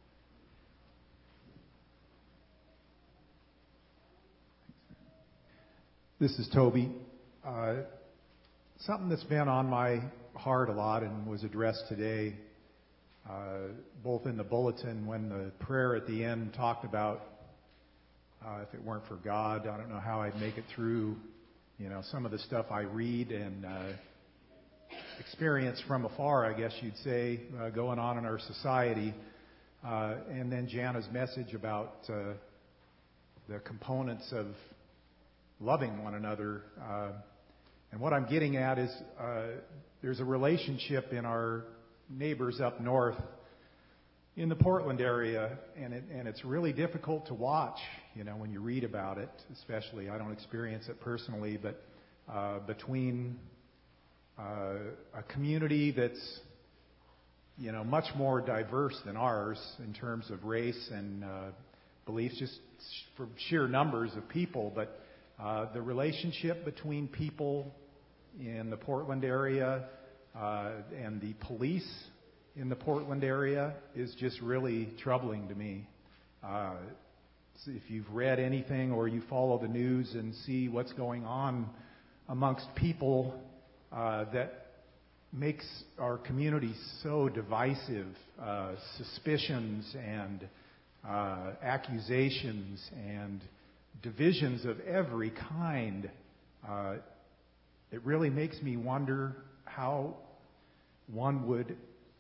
This is Toby. Something that's been on my heart a lot and was addressed today, both in the bulletin when the prayer at the end talked about if it weren't for God, I don't know how I'd make it through, some of the stuff I read and experience from afar, I guess you'd say, going on in our society. And then Jana's message about the components of loving one another. And what I'm getting at is there's a relationship in our neighbors up north in the Portland area, and it's really difficult to watch, when you read about it, especially. I don't experience it personally, but between a community that's, much more diverse than ours in terms of race and beliefs, just for sheer numbers of people, but the relationship between people in the Portland area and the police in the Portland area is just really troubling to me. If you've read anything or you follow the news and see what's going on amongst people that makes our community so divisive, suspicions and accusations and divisions of every kind, it really makes me wonder how one would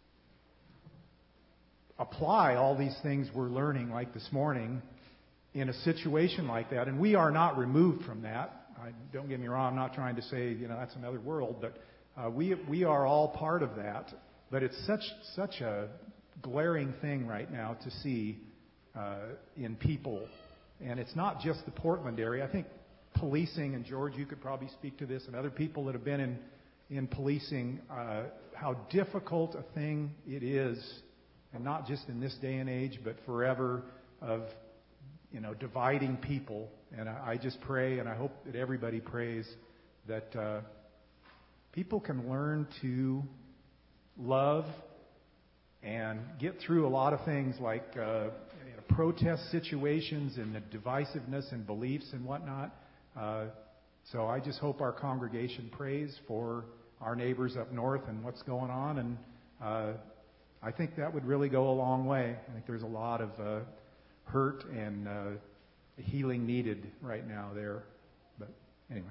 apply all these things we're learning, like this morning, in a situation like that. And we are not removed from that. Don't get me wrong, I'm not trying to say, that's another world, but we are all part of that. But it's such a glaring thing right now to see in people. And it's not just the Portland area. I think policing, and George, you could probably speak to this, and other people that have been in policing, how difficult a thing it is, and not just in this day and age, but forever, of dividing people. And I just pray, and I hope that everybody prays, that people can learn to love and get through a lot of things like protest situations and the divisiveness and beliefs and whatnot. So I just hope our congregation prays for our neighbors up north and what's going on. And I think that would really go a long way. I think there's a lot of hurt and healing needed right now there. But anyway.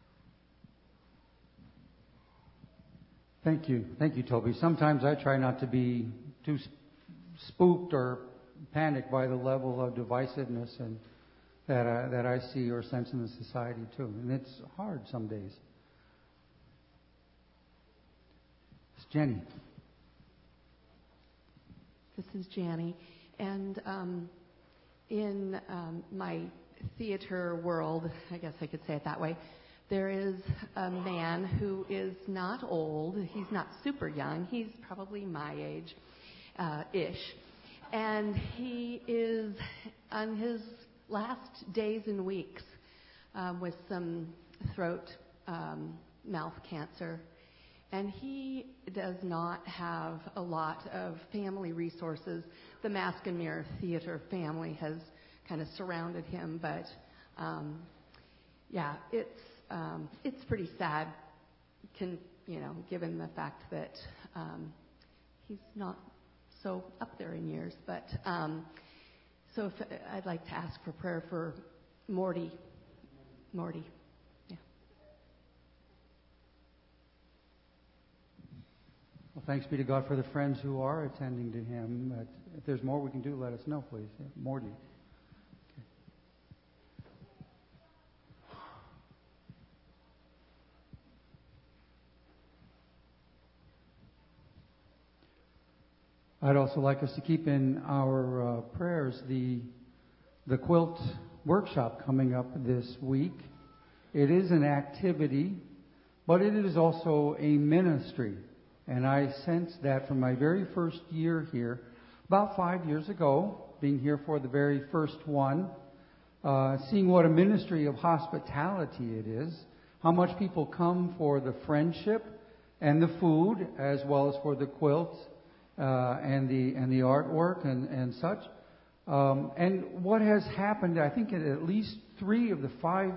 Thank you, Toby. Sometimes I try not to be too spooked or panicked by the level of divisiveness and that I see or sense in the society too, and it's hard some days. It's Jenny. This is Janny, and in my theater world, I guess I could say it that way, there is a man who is not old. He's not super young. He's probably my age, ish. And he is on his last days and weeks with some throat, mouth cancer. And he does not have a lot of family resources. The Mask and Mirror Theater family has kind of surrounded him, but it's pretty sad, given the fact that he's not so up there in years. But so I'd like to ask for prayer for Morty. Yeah. thanks be to God for the friends who are attending to him. If there's more we can do, let us know, please. Yeah, more do. I'd also like us to keep in our prayers the quilt workshop coming up this week. It is an activity, but it is also a ministry. And I sensed that from my very first year here, about 5 years ago, being here for the very first one, seeing what a ministry of hospitality it is, how much people come for the friendship and the food, as well as for the quilts and the artwork and such. And what has happened, I think, at least three of the five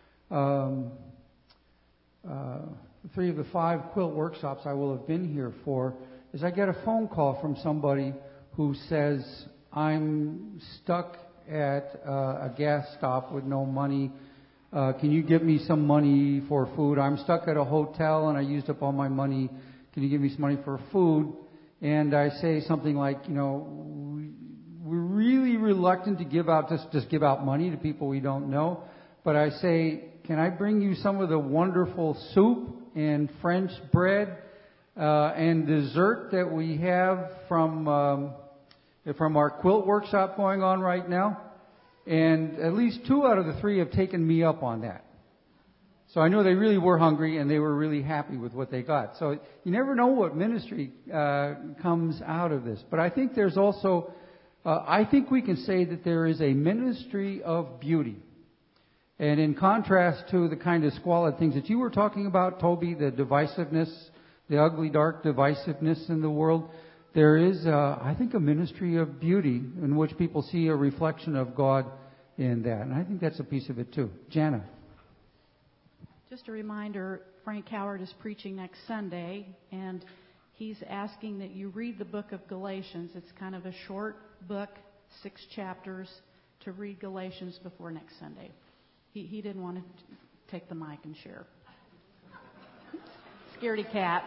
quilt workshops I will have been here for, is I get a phone call from somebody who says, I'm stuck at a gas stop with no money. Can you give me some money for food? I'm stuck at a hotel and I used up all my money. Can you give me some money for food? And I say something like, we're really reluctant to just give out money to people we don't know. But I say, can I bring you some of the wonderful soup and French bread and dessert that we have from our quilt workshop going on right now? And at least 2 out of the 3 have taken me up on that. So I know they really were hungry and they were really happy with what they got. So you never know what ministry comes out of this. But I think there's also, I think we can say that there is a ministry of beauty. And in contrast to the kind of squalid things that you were talking about, Toby, the divisiveness, the ugly, dark divisiveness in the world, there is, I think, a ministry of beauty in which people see a reflection of God in that. And I think that's a piece of it too. Jana. Just a reminder, Frank Howard is preaching next Sunday, and he's asking that you read the book of Galatians. It's kind of a short book, 6 chapters, to read Galatians before next Sunday. He didn't want to take the mic and share. Scaredy cat.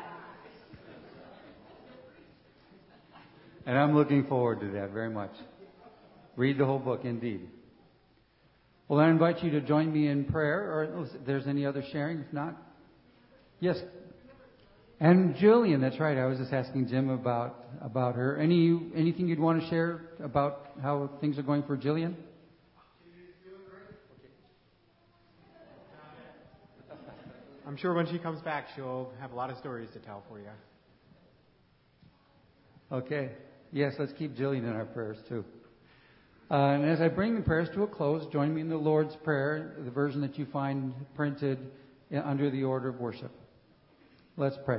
And I'm looking forward to that very much. Read the whole book, indeed. Well, I invite you to join me in prayer, or if there's any other sharing. If not, yes. And Jillian, that's right. I was just asking Jim about her. Anything you'd want to share about how things are going for Jillian? I'm sure when she comes back, she'll have a lot of stories to tell for you. Okay. Yes, let's keep Jillian in our prayers too. And as I bring the prayers to a close, join me in the Lord's Prayer, the version that you find printed under the order of worship. Let's pray.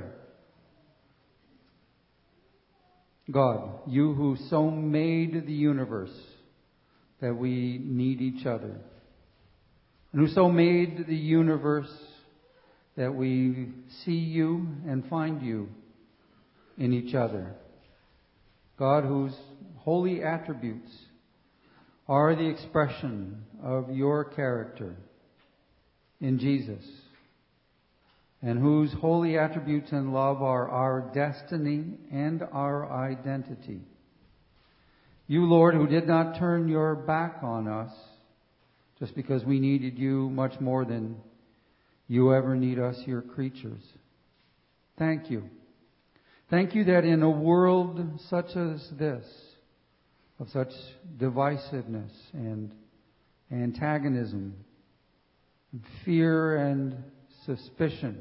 God, you who so made the universe that we need each other, and who so made the universe that we see you and find you in each other. God, whose holy attributes are the expression of your character in Jesus, and whose holy attributes and love are our destiny and our identity. You, Lord, who did not turn your back on us just because we needed you much more than you ever need us, your creatures. Thank you. Thank you that in a world such as this, of such divisiveness and antagonism, fear and suspicion,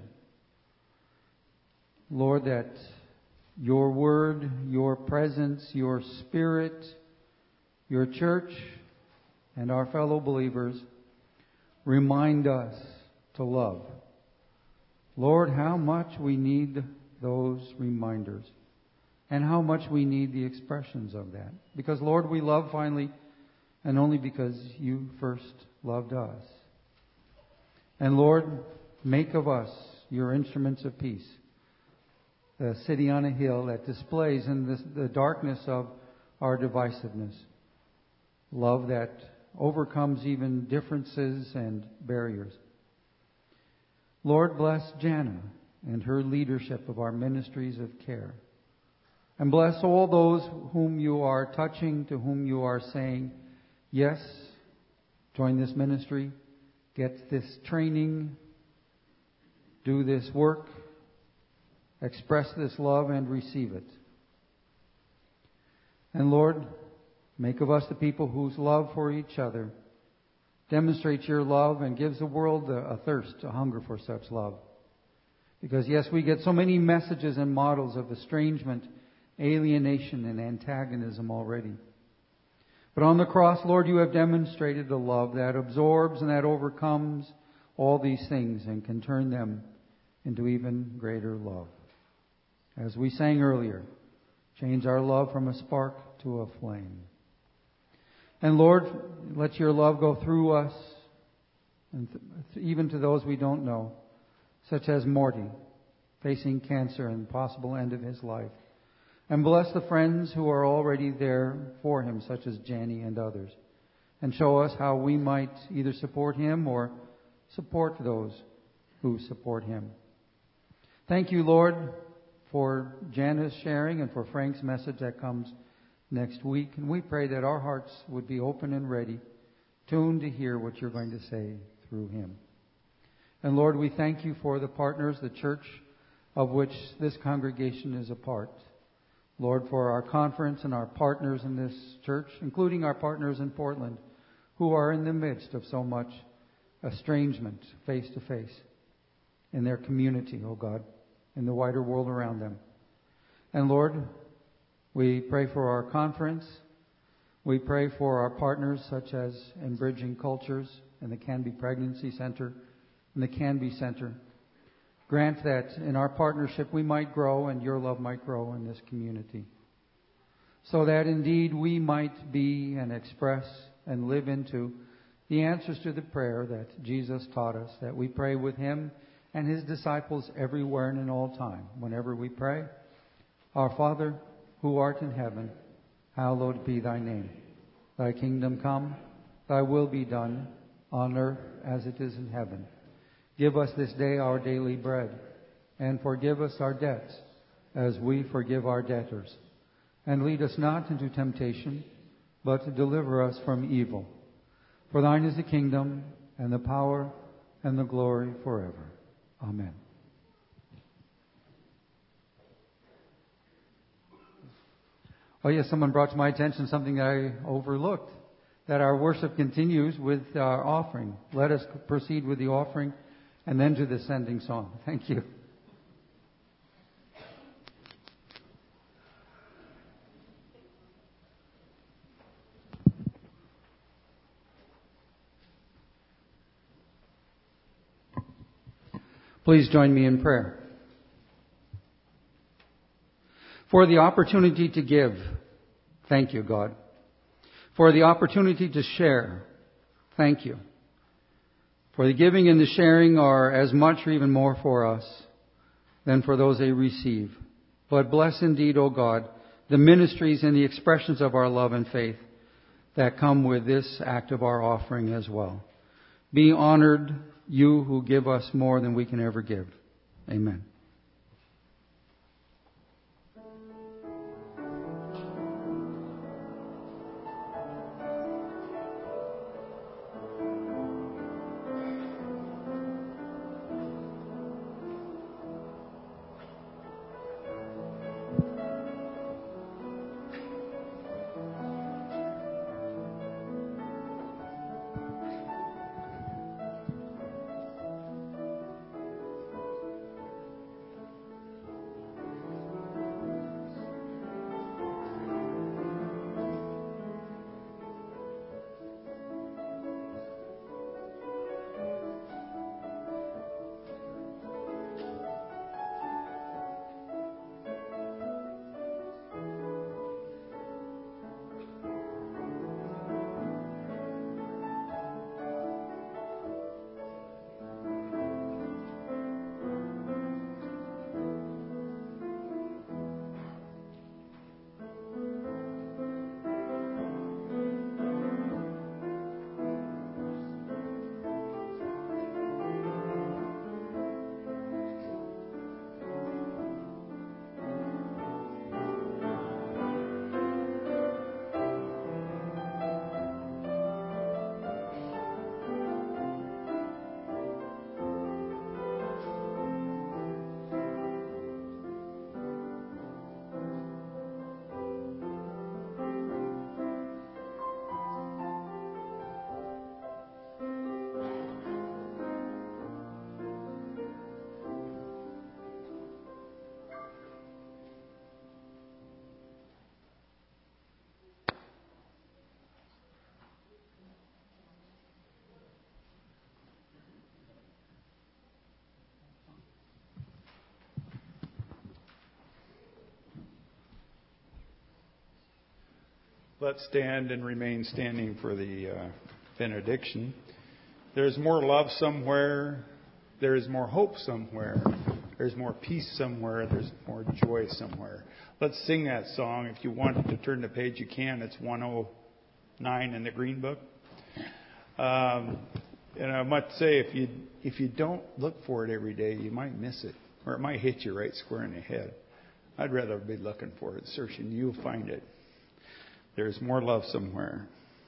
Lord, that your word, your presence, your spirit, your church, and our fellow believers remind us to love. Lord, how much we need those reminders, and how much we need the expressions of that. Because, Lord, we love finally, and only because you first loved us. And Lord, make of us your instruments of peace, the city on a hill that displays in the darkness of our divisiveness love that overcomes even differences and barriers. Lord, bless Jana and her leadership of our ministries of care. And bless all those whom you are touching, to whom you are saying, yes, join this ministry, get this training, do this work, express this love and receive it. And Lord, make of us the people whose love for each other demonstrates your love and gives the world a thirst, a hunger for such love. Because yes, we get so many messages and models of estrangement, alienation, and antagonism already. But on the cross, Lord, you have demonstrated a love that absorbs and that overcomes all these things and can turn them into even greater love. As we sang earlier, change our love from a spark to a flame. And Lord, let your love go through us, and even to those we don't know, such as Morty, facing cancer and possible end of his life. And bless the friends who are already there for him, such as Janie and others. And show us how we might either support him or support those who support him. Thank you, Lord, for Jana's sharing and for Frank's message that comes next week. And we pray that our hearts would be open and ready, tuned to hear what you're going to say through him. And Lord, we thank you for the partners, the church of which this congregation is a part. Lord, for our conference and our partners in this church, including our partners in Portland, who are in the midst of so much estrangement face to face in their community, oh God, in the wider world around them. And Lord, we pray for our conference. We pray for our partners such as in Bridging Cultures and the Canby Pregnancy Center and the Canby Center. Grant that in our partnership we might grow and your love might grow in this community. So that indeed we might be and express and live into the answers to the prayer that Jesus taught us, that we pray with him and his disciples everywhere and in all time. Whenever we pray, our Father, who art in heaven, hallowed be thy name. Thy kingdom come, thy will be done, on earth as it is in heaven. Give us this day our daily bread, and forgive us our debts, as we forgive our debtors. And lead us not into temptation, but deliver us from evil. For thine is the kingdom, and the power, and the glory forever. Amen. Oh yes, someone brought to my attention something that I overlooked, that our worship continues with our offering. Let us proceed with the offering and then to the sending song. Thank you. Please join me in prayer. For the opportunity to give, thank you, God. For the opportunity to share, thank you. For the giving and the sharing are as much or even more for us than for those they receive. But bless indeed, O God, the ministries and the expressions of our love and faith that come with this act of our offering as well. Be honored, you who give us more than we can ever give. Amen. Let's stand and remain standing for the benediction. There's more love somewhere. There is more hope somewhere. There's more peace somewhere. There's more joy somewhere. Let's sing that song. If you want to turn the page, you can. It's 109 in the Green Book. And I might say, if you don't look for it every day, you might miss it, or it might hit you right square in the head. I'd rather be looking for it, searching. You'll find it. There's more love somewhere.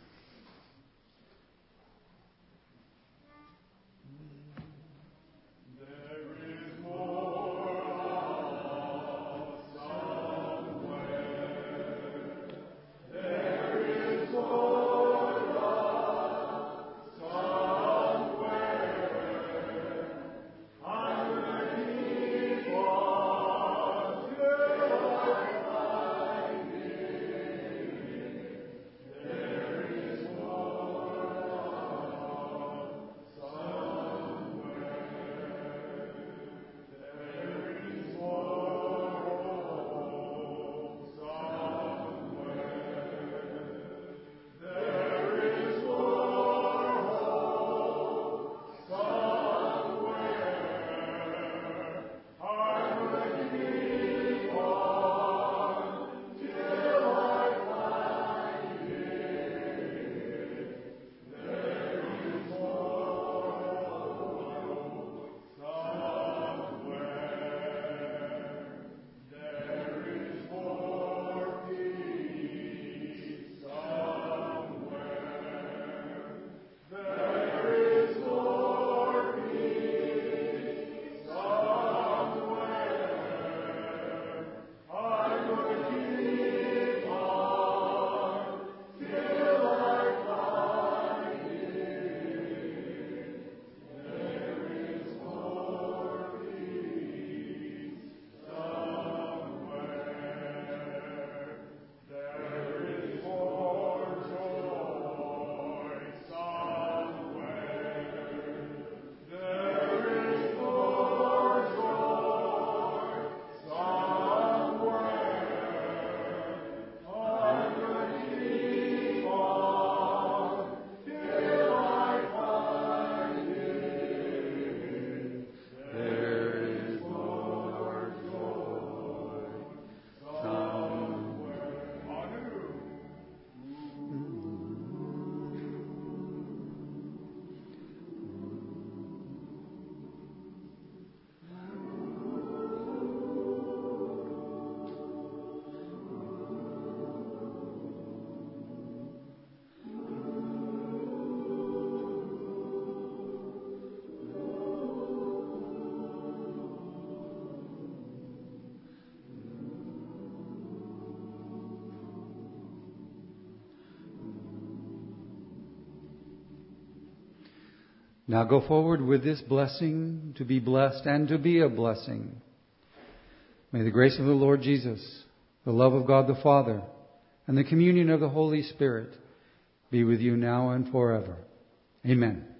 Now go forward with this blessing to be blessed and to be a blessing. May the grace of the Lord Jesus, the love of God the Father, and the communion of the Holy Spirit be with you now and forever. Amen.